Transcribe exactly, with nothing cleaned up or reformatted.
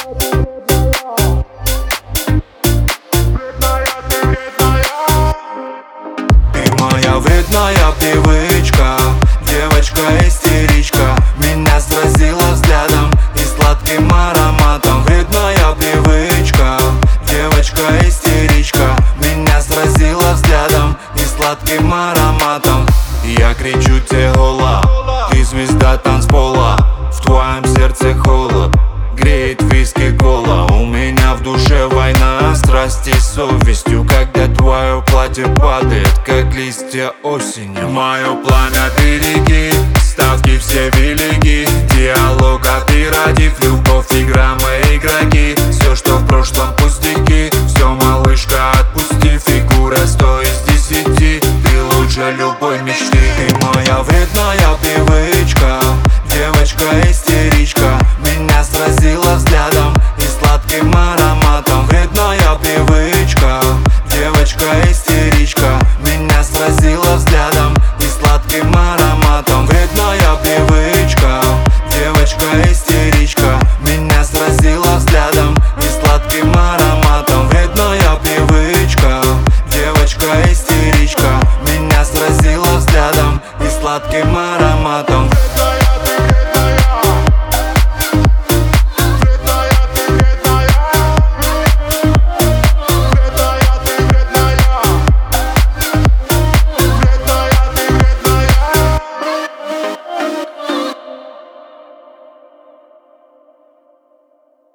Моя вредная привычка, девочка-истеричка, меня сразила взглядом и сладким ароматом. Вредная привычка, девочка-истеричка, меня сразила взглядом и сладким ароматом. Я кричу тебе гола, ты звезда танцпола, в твоем сердце холод, греет виски кола. У меня в душе война страсти с совестью, когда твое платье падает, как листья осенью. Мое пламя береги, ставки все велики, диалог оператив, любовь, игра, мы игроки. Все, что в прошлом пустяки, все, малышка, отпусти. Фигура сто из десяти, ты лучше любой мечты. Ты моя вредная привычка, девочка-истеричка, меня сразила взглядом и сладким ароматом. Вредная привычка, девочка-истеричка, меня сразила взглядом и сладким ароматом. Вредная привычка, девочка-истеричка, меня сразила взглядом и сладким ароматом. Вредная привычка, девочка-истеричка, меня сразила взглядом и сладким ароматом.